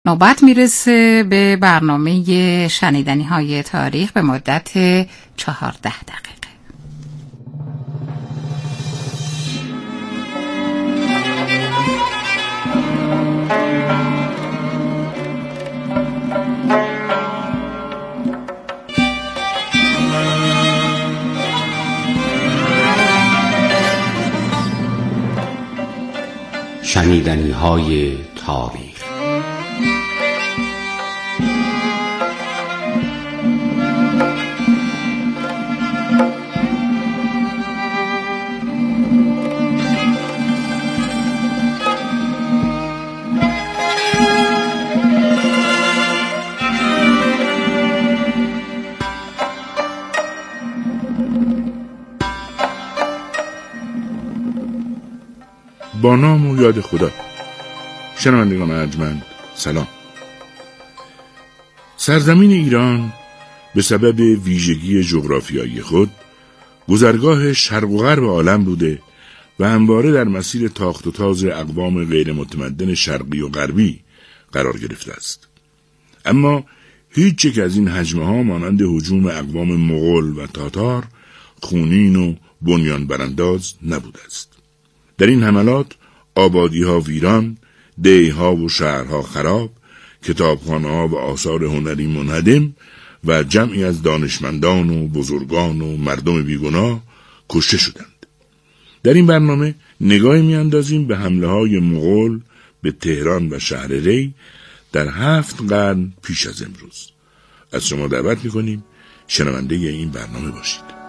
نوبت میرسه به برنامه شنیدنی های تاریخ به مدت 14 دقیقه. شنیدنی های تاریخ. با نام و یاد خدا. شنوندگان ارجمند سلام. سرزمین ایران به سبب ویژگی جغرافیایی خود گذرگاه شرق و غرب عالم بوده و همواره در مسیر تاخت و تاز اقوام غیر متمدن شرقی و غربی قرار گرفته است. اما هیچ یک از این هجمه ها مانند هجوم اقوام مغول و تاتار خونین و بنیان برانداز نبوده است. در این حملات آبادی ها ویران، دیه ها و شهرها خراب، کتابخانه ها و آثار هنری منهدم و جمعی از دانشمندان و بزرگان و مردم بیگناه کشته شدند. در این برنامه نگاهی میاندازیم به حمله های مغول به تهران و شهر ری در 7 قرن پیش از امروز. از شما دعوت میکنیم شنونده این برنامه باشید.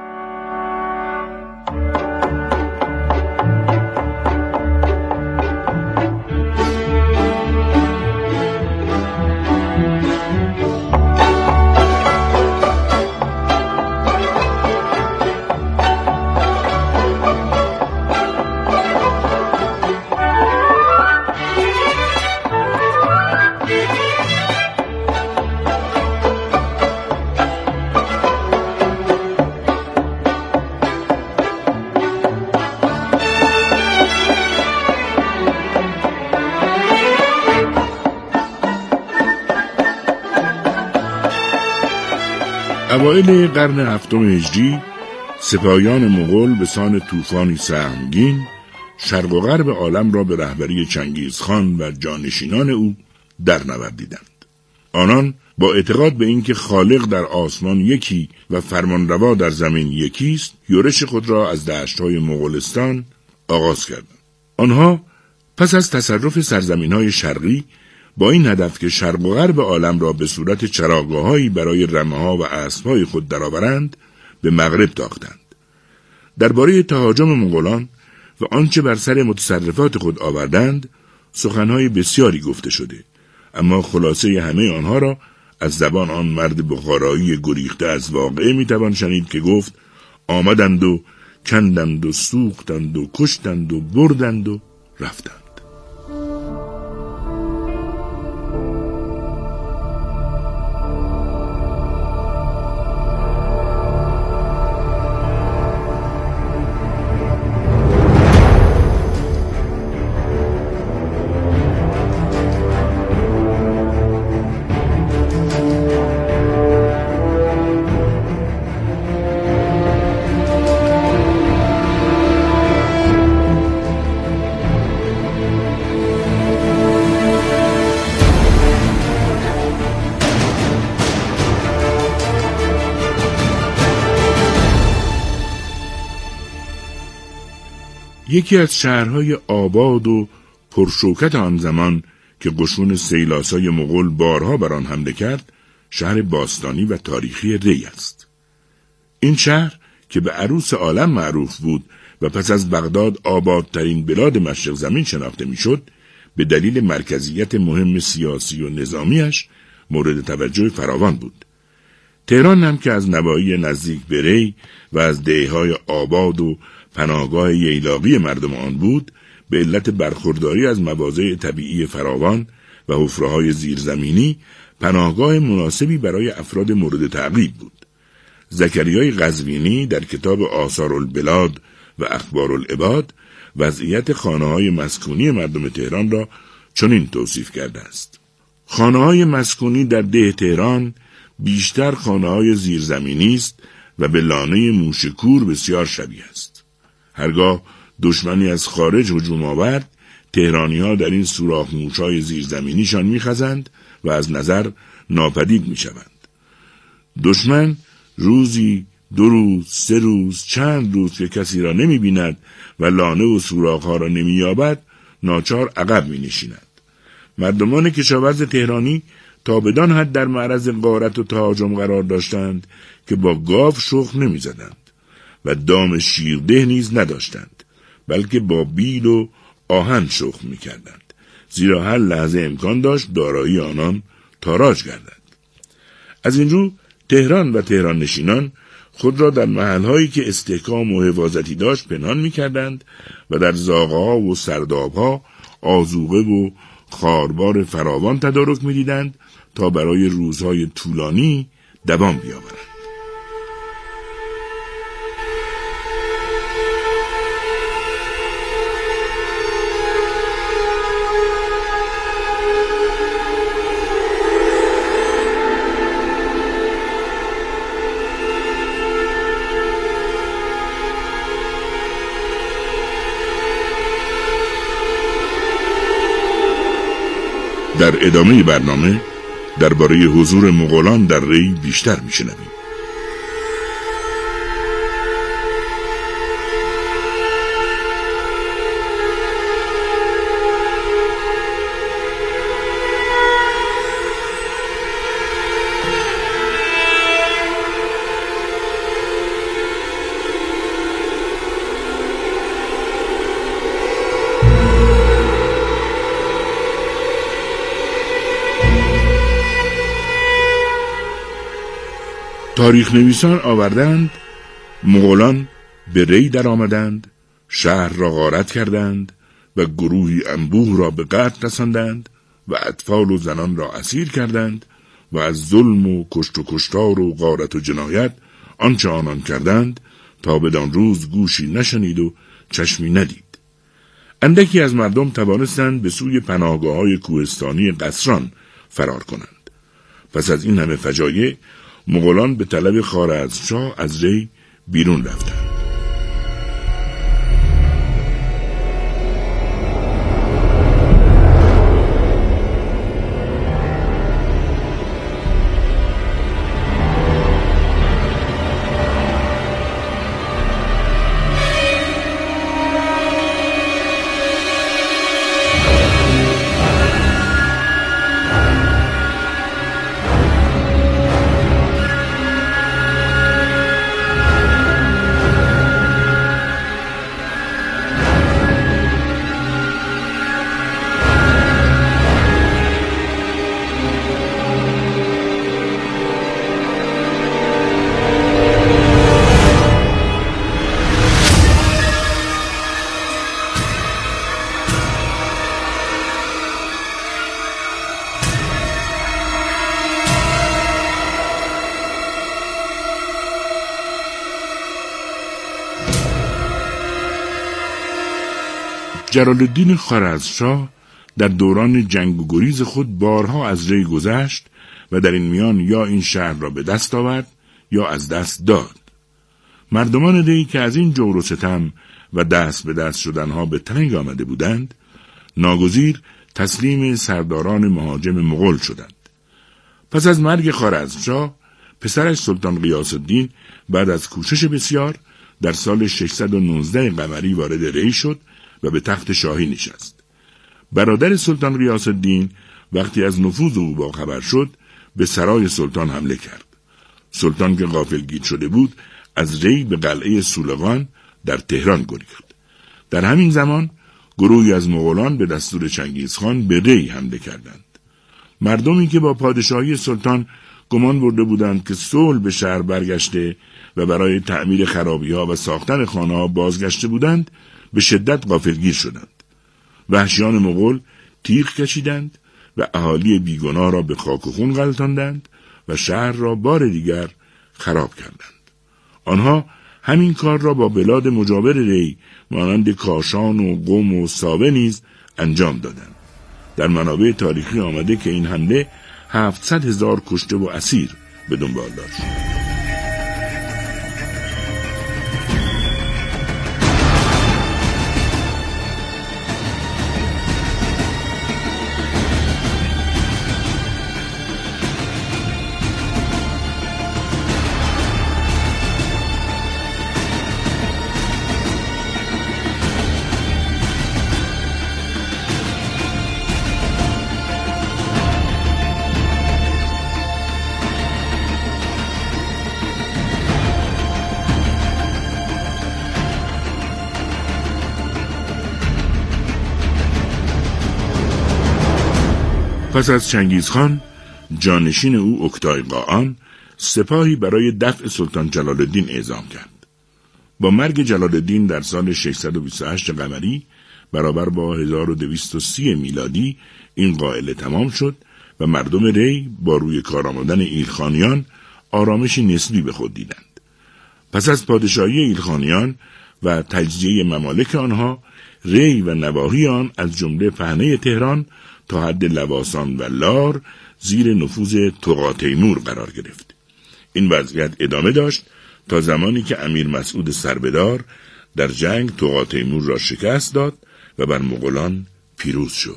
اوایل قرن 7 هجری سپاهیان مغول به سان طوفانی سهمگین شرق و غرب عالم را به رهبری چنگیزخان و جانشینان او درنوردیدند. آنان با اعتقاد به اینکه خالق در آسمان یکی و فرمانروا در زمین یکی است، یورش خود را از دشت‌های مغولستان آغاز کردند. آنها پس از تصرف سرزمین‌های شرقی با این هدف که شرق و غرب عالم را به صورت چراگاه‌هایی برای رمه‌ها و اسب‌های خود درآورند، به مغرب تاختند. درباره تهاجم مغولان و آنچه بر سر متصرفات خود آوردند، سخن‌های بسیاری گفته شده، اما خلاصه همه آنها را از زبان آن مرد بخارایی گریخته از واقعه میتوان شنید که گفت: آمدند و کندند و سوختند و کشتند و بردند و رفتند. یکی از شهرهای آباد و پرشوکت آن زمان که قشون سیلاسای مغول بارها بر آن حمله کرد، شهر باستانی و تاریخی ری است. این شهر که به عروس عالم معروف بود و پس از بغداد آبادترین بلاد مشرق زمین شناخته میشد، به دلیل مرکزیت مهم سیاسی و نظامیش مورد توجه فراوان بود. تهران هم که از نواحی نزدیک به ری و از دیه‌های آباد و پناهگاه ییلاقی مردم آن بود، به علت برخورداری از مواضع طبیعی فراوان و حفره‌های زیرزمینی پناهگاه مناسبی برای افراد مورد تعقیب بود. زکریای قزوینی در کتاب آثار البلاد و اخبار العباد وضعیت خانه‌های مسکونی مردم تهران را چنین توصیف کرده است: خانه‌های مسکونی در ده تهران بیشتر خانه‌های زیرزمینی است و به لانه موشکور بسیار شبیه است. هرگاه دشمنی از خارج هجوم آورد، تهرانی‌ها در این سوراخ موش‌های زیرزمینیشان می‌خزند و از نظر ناپدید می‌شوند. دشمن روزی، 2 روز، 3 روز، چند روز که کسی را نمی‌بیند و لانه و سوراخ‌ها را نمی‌یابد، ناچار عقب می‌نشیند. مردمان کشاورز تهرانی تا بدان حد در معرض غارت و تهاجم قرار داشتند که با گاو شخم نمی‌زدند و دام شیرده نیز نداشتند، بلکه با بیل و آهن شخم می‌کردند، زیرا هر لحظه امکان داشت دارایی آنان تاراج گردد. از این رو تهران و تهران نشینان خود را در محل‌هایی که استحکام و حفاظتی داشت پنهان می‌کردند و در زاغه‌ها و سرداب‌ها آذوقه و خاربار فراوان تدارک می‌دیدند تا برای روزهای طولانی دوام بیاورند. در ادامه برنامه درباره حضور مغولان در ری بیشتر میشنویم. تاریخ نویسان آوردند مغولان به ری در آمدند، شهر را غارت کردند و گروهی انبوه را به قتل رساندند و اطفال و زنان را اسیر کردند و از ظلم و کشت و کشتار و غارت و جنایت آنچه آنان کردند تا بدان روز گوشی نشنید و چشمی ندید. اندکی از مردم توانستند به سوی پناهگاه‌های کوهستانی قصران فرار کنند. پس از این همه فجایع مغولان به طلب خوارزمشاه از ری بیرون رفتند. جلال‌الدین خوارزمشاه در دوران جنگ و گریز خود بارها از ری گذشت و در این میان یا این شهر را به دست آورد یا از دست داد. مردمان ری که از این جور و ستم و دست به دست شدنها به تنگ آمده بودند، ناگزیر تسلیم سرداران مهاجم مغول شدند. پس از مرگ خوارزمشاه، پسرش سلطان غیاث الدین بعد از کوشش بسیار در سال 619 قمری وارد ری شد و به تخت شاهی نشست. برادر سلطان غیاث الدین وقتی از نفوذ او باخبر شد، به سرای سلطان حمله کرد. سلطان که غافلگیر شده بود، از ری به قلعه سولغان در تهران گریخت. در همین زمان گروهی از مغولان به دستور چنگیزخان به ری حمله کردند. مردمی که با پادشاهی سلطان گمان برده بودند که صلح به شهر برگشته و برای تعمیر خرابی‌ها و ساختن خانه‌ها بازگشته بودند، به شدت غافلگیر شدند. وحشیان مغول تیغ کشیدند و اهالی بیگناه را به خاک و خون غلتاندند و شهر را بار دیگر خراب کردند. آنها همین کار را با بلاد مجاور ری مانند کاشان و قم و ساوه نیز انجام دادند. در منابع تاریخی آمده که این حمله 700,000 کشته و اسیر به دنبال داشت. پس از چنگیزخان، جانشین او اوکتای قاآن سپاهی برای دفع سلطان جلال الدین اعزام کرد. با مرگ جلال الدین در سال 628 قمری برابر با 1230 میلادی این قائله تمام شد و مردم ری با روی کار آمدن ایلخانیان آرامشی نسبی به خود دیدند. پس از پادشاهی ایلخانیان و تجزیه ممالک آنها، ری و نواحی آن از جمله پهنه تهران تا حد لواسان و لار زیر نفوذ طغاتیمور قرار گرفت. این وضعیت ادامه داشت تا زمانی که امیر مسعود سربدار در جنگ طغاتیمور را شکست داد و بر مغولان پیروز شد.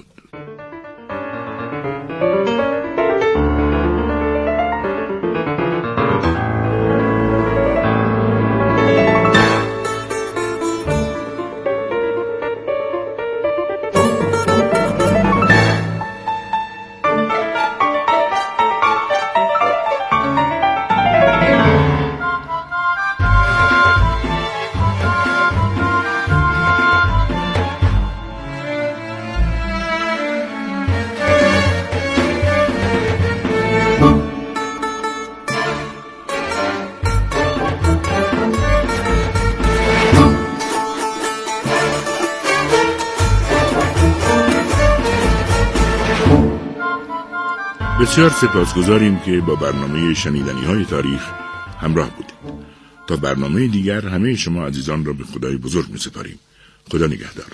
بسیار سپاسگزاریم که با برنامه شنیدنی‌های تاریخ همراه بودید. تا برنامه دیگر همه شما عزیزان را به خدای بزرگ می‌سپاریم. خدا نگهدار.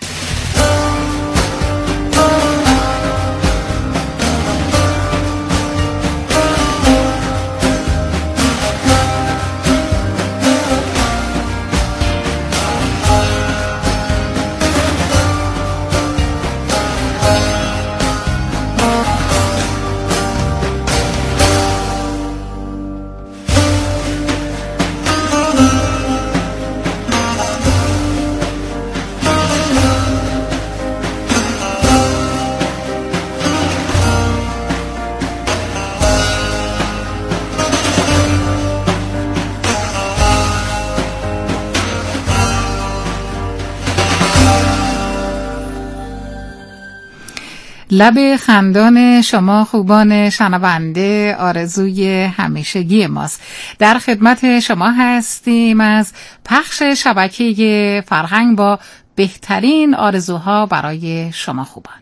لب خندان شما خوبان شنونده آرزوی همیشگی ماست. در خدمت شما هستیم از پخش شبکه فرهنگ با بهترین آرزوها برای شما خوبان.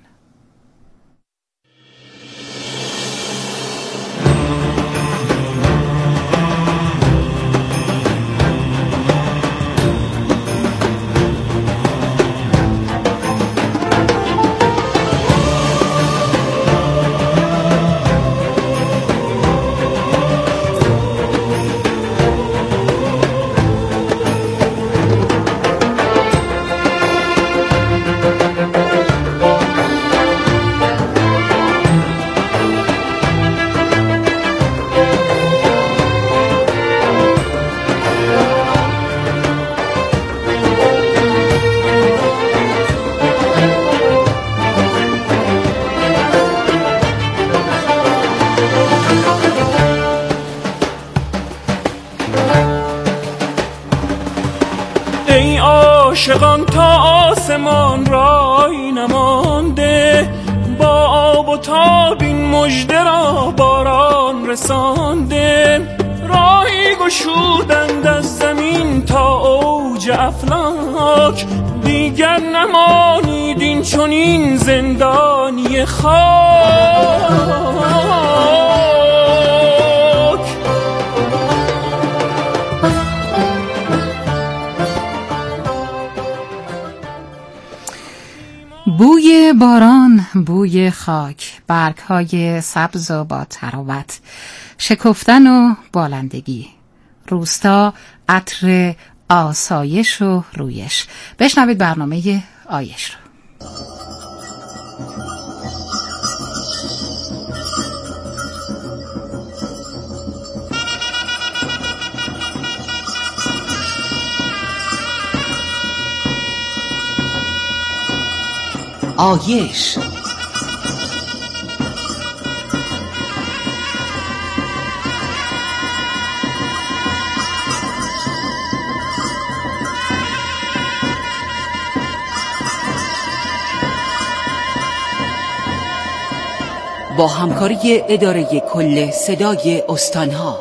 عاشقان تا آسمان رای نمانده، با آب و تاب این مژده را باران رسانده. راهی گشودند از زمین تا اوج افلاک، دیگر نمانید این چنین زندانی خاک. بوی بوی باران، بوی خاک، برگ‌های سبز و با تراوت، شکفتن و بالندگی، روستا، عطر آسایش و رویش. بشنوید برنامه آیش رو. آیش با همکاری اداره کل صدای استانها.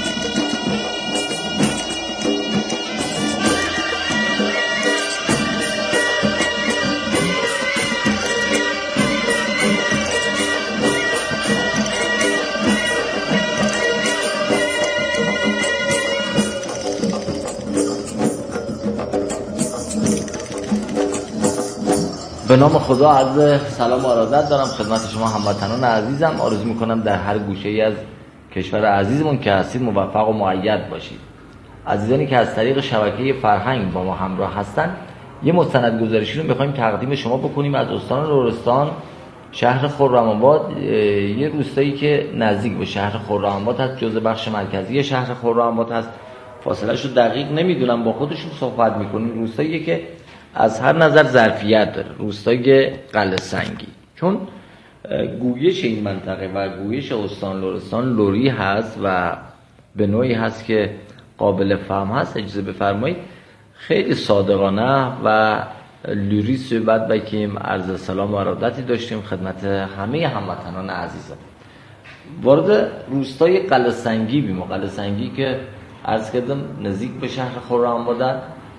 به نام خدا عرض سلام و ارادت دارم خدمت شما هموطنان عزیزم. آرزو میکنم در هر گوشه‌ای از کشور عزیزمون که هستید موفق و مؤید باشید. عزیزانی که از طریق شبکه فرهنگ با ما همراه هستن، یه مستندگزارشی رو میخوایم تقدیم شما بکنیم از استان لرستان، شهر خرم‌آباد، یه روستایی که نزدیک به شهر خرم‌آباد هست، جزء بخش مرکزی شهر خرم‌آباد هست. فاصله‌شو دقیق نمیدونم، با خودشون صحبت میکنیم. روستایی که از هر نظر ظرفیت داره، روستای قلعه سنگی، چون گویش این منطقه و گویش استان لرستان لری هست و به نوعی هست که قابل فهم هست. اجازه بفرمایید خیلی صادقانه و لری صحبت بکنیم. عرض سلام و ارادتی داشتیم خدمت همه هموطنان عزیزم. وارد روستای قلعه سنگی بیم. قلعه سنگی که عرض کردم نزدیک به شهر خرم‌آباد،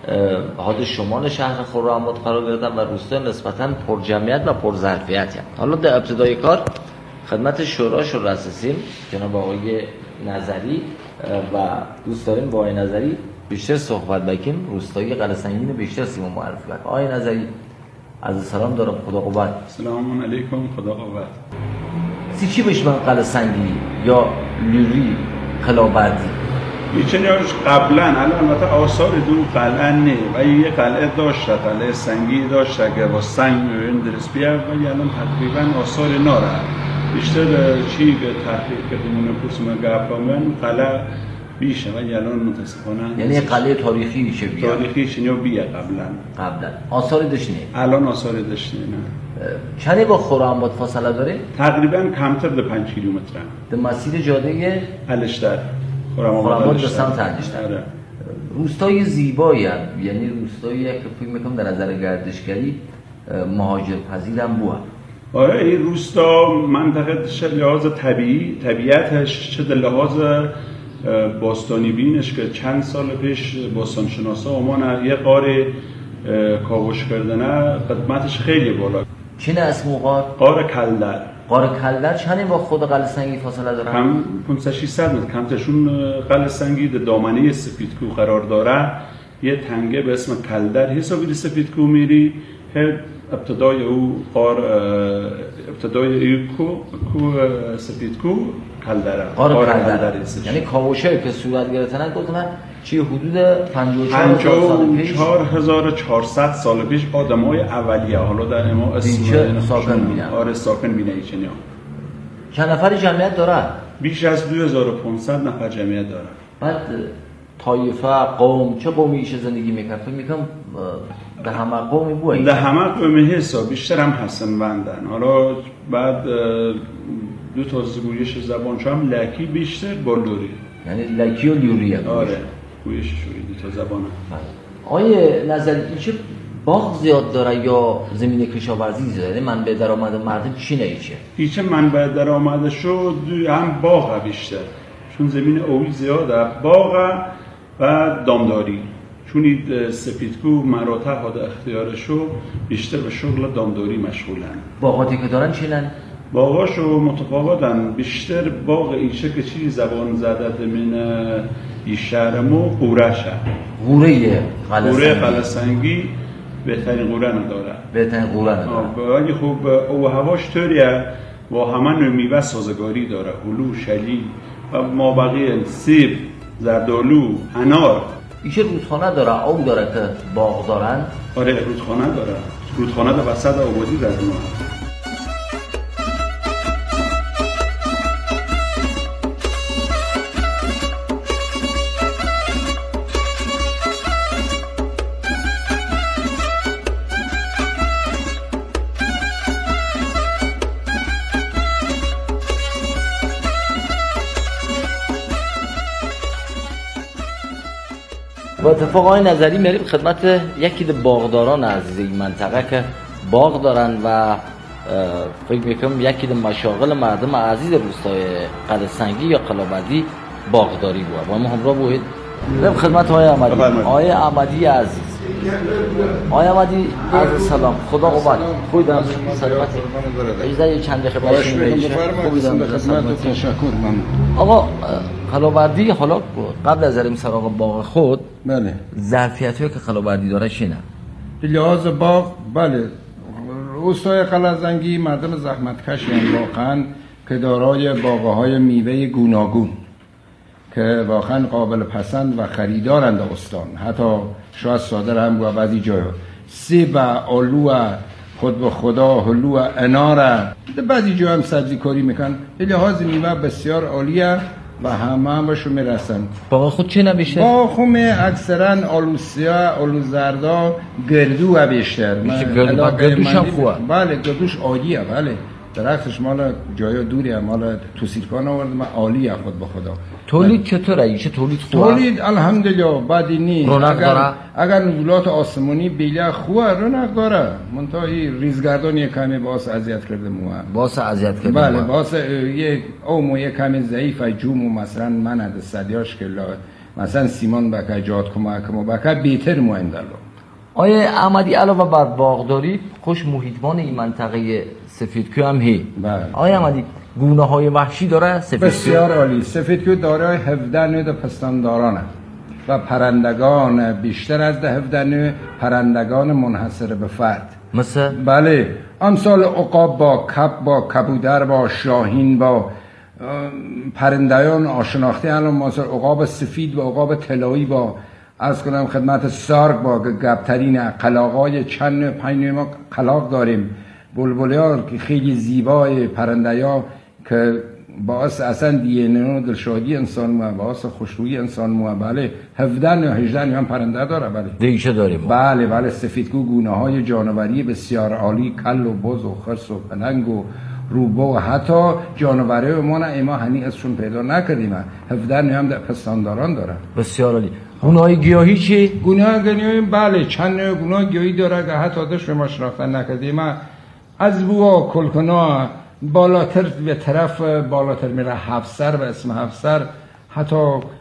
حد شمال شهر خرم‌آباد قرار گرفتن و روستا نسبتاً پر جمعیت و پر ظرفیتی. حالا در ابتدای کار خدمت شوراش رو رسیدیم، جناب آقای نظری، و دوست داریم با آقای نظری بیشتر صحبت بکنیم. روستای قلعه سنگی رو بیشتر سیمون معرفی کنیم. آقای نظری عرض سلام دارم. خدا قوت. سلام علیکم. خدا قوت. چی بهش من قلعه سنگی یا لری خلابردی؟ میچنیاش قبلا البته آثار دو قلعه نه و یه قلعه داشته، قلعه سنگی داشته که با سنگ درست بیاد، ولی الان تقریبا آثار ناره. بیشتر چی که تحقیق کردیم پرسیم گفتم قلعه بیشه، ولی الان متاسفانه یعنی قلعه تاریخی شه بیا. تاریخی شنیو بیا قبلا آثار داشتنی. الان آثار داشتنی نه. چند با خرم‌آباد فاصله داره؟ تقریبا کمتر ده 5 کیلومتر. در مسیر جاده الشتر خرم‌آباد به سمت الشتر. روستای زیبایی هم، یعنی روستایی که فکر میکنم در نظر گردشگری مهاجرپذیر هم بوده. آره این روستا منطقه چه لحاظ طبیعتش، چه در لحاظ باستانی بینش که چند سال پیش باستانشناسا اومدن یه غار کاوش کردنه، قدمتش خیلی بالا. چه اسم غار کلدر. غار کلدر چند با خود قلعه سنگی فاصله داره؟ کم 500-600 متر. کمترشون قلعه سنگی در دامنه سپیدکو قرار داره. یه تنگه به اسم کلدر حسابی سپیدکو میری، ابتدای او غار، ابتدای او کو سپیدکو کلدره. غار کلدر یعنی کاوشه که صورت گرفتن گفتن چی حدود 54,400 سال پیش آدمای اولیه، حالا در ما اسم ساکن بینن. آره ساکن بینه ایچنیا. چند نفر جمعیت داره؟ بیش از 2500 نفر جمعیت داره. بعد طایفه قوم چه قومی ایشه زندگی میکنن؟ فکر میکنم ده همه قومی بوده. ده همه قومی حساب بیشتر هم هستن بندن. حالا بعد دو تا گویش زبانش هم لکی بیشتر با لوری، یعنی لکی و لوری هم. آره گویش شوری دو تا زبان هم. آیه نظر ایچه باغ زیاد داره یا زمین کشاورزی زیاده؟ منبع درآمد مردم چی نیچه؟ ایچه منبع درآمد شد هم باغ بیشتر، چون زمین اوی زیاده، باغ و دامداری. چون این سپیدکو مراتع ها در اختیارشو بیشتر به شغل دامداری مشغولن. باغاتی که دارن چیلن؟ باغاشو متفاوتن. بیشتر باغ ایچه که چی زبان زده من این شهرمو قورشه. قوره قلعه سنگی بهترین قورن داره. بهترین قورن داره. ولی خب او هواش طوریه و همه نوع میوه سازگاری داره، هلو، شلی و مابقی سیب، زردآلو، انار. ایشه رودخانه داره، او داره که باغ دارن؟ آره رودخانه داره، رودخانه در وسط آبادی در اونها. با اتفاق آقای نظری میریم خدمت یکی از باغداران عزیز این منطقه که باغ دارن و فکر میکنم یکی از مشاغل مردم عزیز روستای قلعه سنگی یا قلابردی باغداری بود و ما همراه بودید. بریم خدمت آقای احمدی. آقای احمدی عزیز، آقای احمدی عرض سلام، خدا قوت. خوبیدم سلامتی؟ اجازه چند دقیقه باشیم بهش. خوبیدم خدمت تشکر. من آقا قلابردی حالا قبل از بریم سراغ باغ خود، بله، ظرفیتایی که قلابردی داره شینه؟ به لحاظ باغ بله، روستای قلعه سنگی مردم زحمتکش واقعا که دارای باغ‌های میوه گوناگون که واقعا قابل پسند و خریدارند استان، حتی شاید صادر هم و بعضی جاها سیب، آلو، خود به خدا، هلو، انار، بعضی جا هم سبزی کاری میکن. به لحاظ میوه بسیار عالیه و همه بهشون میرسن. باغ خود چه نبیشه؟ باغ خود اکثرا آلو سیاه، آلو زردا، گردو ها بیشتر. گردوش هم خوبه؟ بله گردوش عالیه. بله درختش مال جای دوری، مال توسیرکان آورد، من عالیه خود به خدا. تولید چطوره؟ ایشه تولید خوبه؟ تولید الحمدلله بدی نیست. اگر نزولات آسمانی بیله خوبه رونق داره، منتها ریزگردان یک کمی باعث اذیت کرده باعث اذیت کرده. بله باعث یک او یک کمی ضعیف جوم و مثلا من از صدیاش که مثلا سیمان بکه جات کمک بکه بهتر موندلو. آیه احمدی علاوه بر باغداری خوش محیطبان این منطقه سفیدکو هم هی. بله. آیه احمدی گونه های وحشی داره سفیدکو؟ بسیار عالی. سفیدکو دارای 17 نوع پستاندارانه و پرندگان بیشتر از 17 نوع پرندگان منحصر به فرد. مثل؟ بله امثال عقاب با کب با کبودر با شاهین با پرندگان آشناخته الان مثل عقاب سفید و عقاب طلایی با از کنم خدمت سارگ با گبترین قلاقای چند 5 ما قلاق داریم. بلبلی ها که خیلی زیبای پرنده ها که باعث اصلا دی‌ان دلشادی انسان و باعث خوشرویی انسان مو. بله 17 یا 18 هم پرنده داره. بله دیشه داریم. بله سفیدکو گونه های جانوری بسیار عالی، کل و بز و خرس و پلنگ و روبه و حتی جانوره ما نه اما هنی ازشون پیدا نکردیم. 17 هم در پستانداران داره. بسیار عالی. گونه‌های گیاهی چی؟ گونه‌های گیاهی بله چند گونه گیاهی داره که حتی داشت ما شناختن نکردیم. از بوا کلکنا بالاتر به طرف بالاتر میره هفسر و اسم هفسر، حتی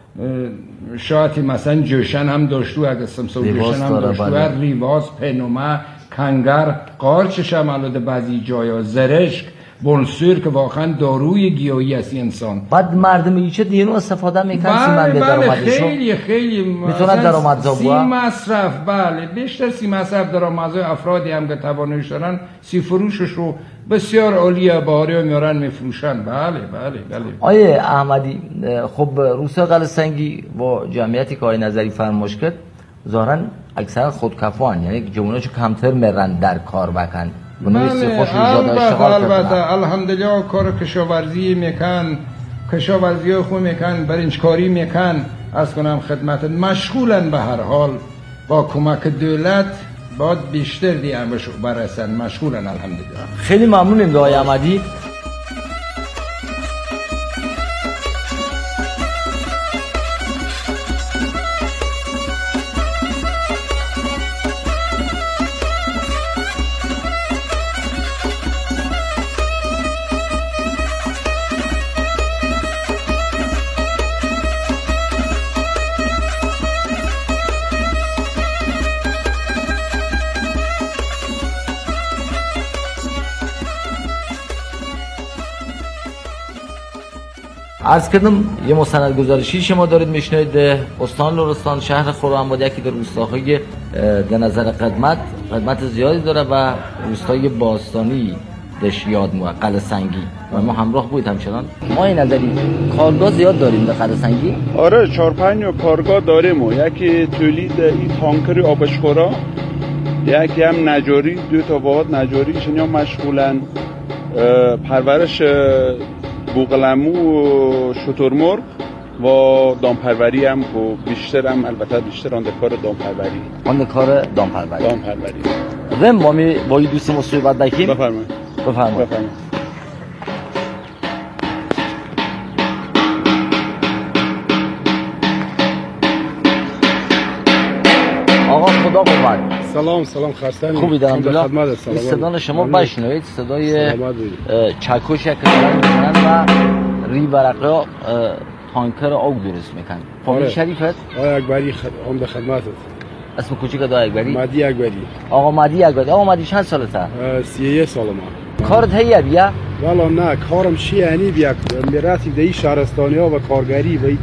شاید مثلا جوشن هم داشتو، اگه سمسو جوشن هم داشتو، ریواز، پنومه، کنگر، قارچش هم علوده بعضی جایا، زرشک، بونسور که واقعا داروی گیاهی است انسان. بعد مردم ایچه دینو استفاده میکنن سیمن به درآمدشون. خیلی میتونن درآمدزا سی مصرف. بله بیشتر سی مصرف درآمدزای افرادی هم که تواناییش دارن سی فروشش رو بسیار عالیه، باری میارن میفروشن. بله. آیه احمدی خب روستای قلعه سنگی با جمعیتی که آقای نظری فرمایش کرد ظاهرا اکثرا خودکفان، یعنی جواناشو کمتر میرن در کار بکن. البته الحمدلله کار کشاورزی میکن، کشاورزی خوب میکن، برنجکاری میکن، از کنم خدمت مشغولن. به هر حال با کمک دولت باید بیشتر دیگه برسن، مشغولن الحمدلله. خیلی ممنونیم آقای احمدی. عرض کردم یه مستند گزارشی شما دارید میشنوید. استان لرستان شهر خرم‌آباد یکی در روستاهای در نظر قدمت زیادی داره و روستای باستانی دش یاد مو قلعه سنگی و ما همراه بودیم همچنان. ما این نظری کارگاه زیاد داریم در قلعه سنگی. آره 4-5 کارگاه داریم و یکی تولید این تانکر آبشخورا، یکی هم نجاری، 2 تا واحد نجاری چنیا مشغولن، پرورش بوقلمو و شترمرغ و دامپروری هم و بیشتر هم البته بیشتر آن کار دامپروری. آن کار دامپروری. رم ما می با دوستم صحبت داشتیم. بفرمایید. آقا خدا قوت. سلام خستانی. خوبی در الحمدلله. صدای شما بشنوید، صدای چکش که میزنن و ری برقه تانکر آب درست میکنن. فامیل شریفت؟ آقا اکبری عمده خدمتت. اسم کوچیک دای اکبری؟ مهدی اکبری. آقا مهدی اکبری. آقا مهدی چند سالته؟ 31 سالمه. کارت هیه بیا؟ والا نه کارم چی یعنی بیا میراتی دی شهرستانی ها و کارگری و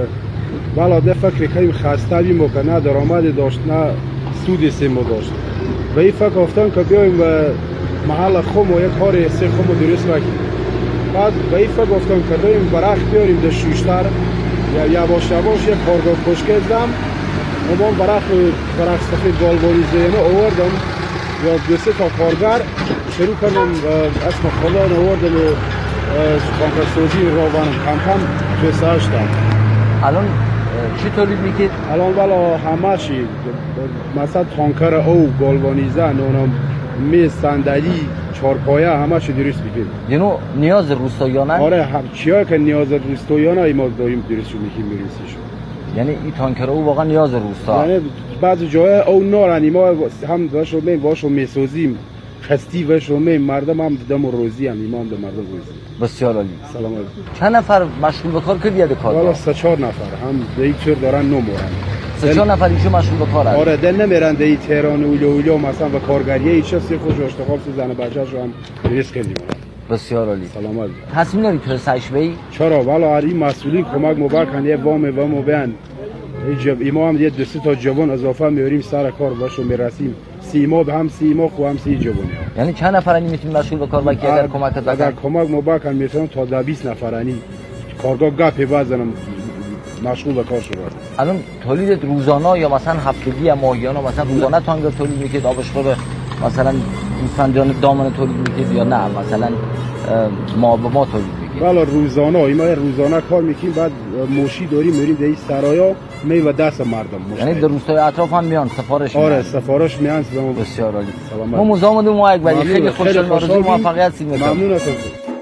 والا ده فکر کنیم خسته بیم و که نه درآمد داشت نه سود سیمو داشت و این فکر افتادم که بیایم و محل خم و یک کار سه خم درست بکنیم. بعد به این فکر افتادم که بیایم برخ بیاریم در شوشتر یا یواش یک کارگاه پشکه زدم و من برخ سفید بالبانی زیمه آوردم یا 2-3 تا کارگر شروع کردم اسم خدا آوردم و تانکرسازی روانم کم توسعه شدم. الان چی تولید میکنید؟ الان والا همه چی مثلا تانکر او گالوانیزه نونم میز صندلی چهارپایه همه چی درست میکنیم. یعنی نیاز روستاییانه؟ آره چیایی که نیاز روستاییانه ما داریم درست میکنیم میرسیشون. یعنی این تانکر او واقعا نیاز روستا. یعنی بعضی جای او نارن ما هم باشو میسازیم خستی وشو مردم هم دم و روزی هم ایمان به مردم روزی. بسیار عالی. سلام علیکم. چند نفر مشغول به کار کردید کار؟ والا 3-4 نفر هم دیگه دارن نمورن. 3-4 نفر ایشون مشغول به کارن. آره دل نمیرن دی تهران اولیو مثلا به کارگریه ایچ سی خوش اشتغال زن بچه‌شو هم ریسک کردیم. بسیار عالی. سلام علیکم. تصمیم دارید توسعهش بدید؟ چرا والا این مسئولین کمک مبارکن یه وام بیان ایما هم یه 2-3 تا جوان اضافه میاریم سر کار باشو میرسیم. سیما هم خو هم 30 جوانی. یعنی چند نفرانی میتونید مشغول به کار باشید اگر کمک دادن؟ اگر کمک مبارکن میتونن تا 20 نفرانی کارگاه گپی بزنم مشغول به کار شد. الان تولید روزانه یا مثلا هفتگی یا ماهیانه مثلا روزانه تانکر تولید میکنید آبشخور مثلا فنجان دامن تولید میکنید یا نه مثلا ما تولید میکنید؟ والا روزانه روزانه کار میکنیم بعد موشی داریم میریم در این سرایا میوه دست مردم. یعنی در روستای اطراف هم میان سفارش میان؟ آره سفارش میان. بسیار عالی. ما مزاحم ما اکبری خیلی خوشحال آرزوی موفقیت سید میکنم. ممنون ازتون.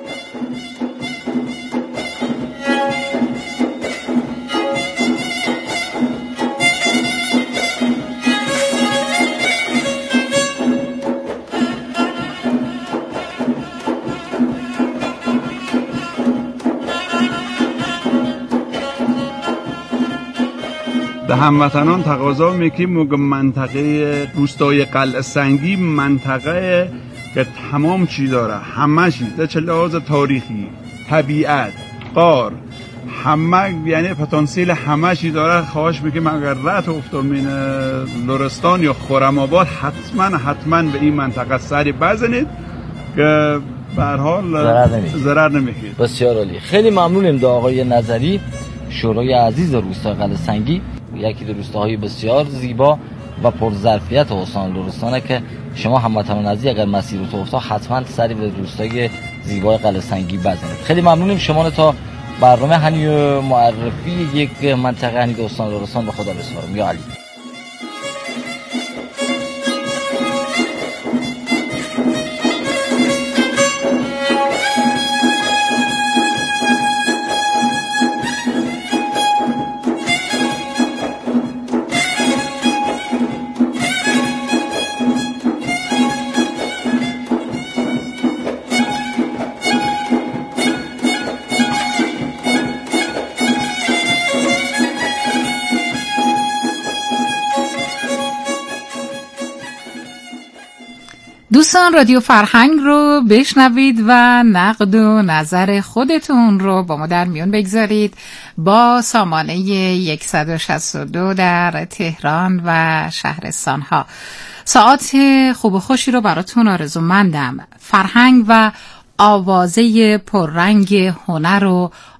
به هموطنان تقاضا میکنیم که منطقه روستای قلعه سنگی منطقه که تمام چی داره، همه چی چه لحاظ تاریخی، طبیعت، غار، همه یعنی پتانسیل همه چی داره. خواهش میکنیم اگر رات افتادین لرستان یا خرم‌آباد حتما به این منطقه سری بزنید که به هر حال ضرر نمیکنید. بسیار عالی. خیلی ممنونیم دا آقای نظری شورای عزیز روستای قلعه سنگی، یکی از روستاهای بسیار زیبا و پرظرفیت استان لرستانه که شما هموطنان عزیز اگر مسیر تو افتاد حتما سری به روستای زیبای قلعه سنگی بزنید. خیلی ممنونیم شما تا برنامه هنی معرفی یک منطقه هنی استان لرستان به خدا بسپارم. یا علی. دوستان رادیو فرهنگ رو بشنوید و نقد و نظر خودتون رو با ما در میون بگذارید با سامانه 162 در تهران و شهرستانها. ساعت خوب و خوشی رو براتون آرزومندم. فرهنگ و آوازه پررنگ هنر و